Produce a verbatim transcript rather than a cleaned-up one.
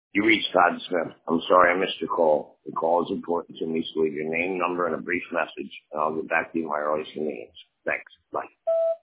You reached Todd Smith. I'm sorry I missed your call. The call is important to me, so leave your name, number, and a brief message, and I'll get back to you at my earliest convenience. Thanks. Bye.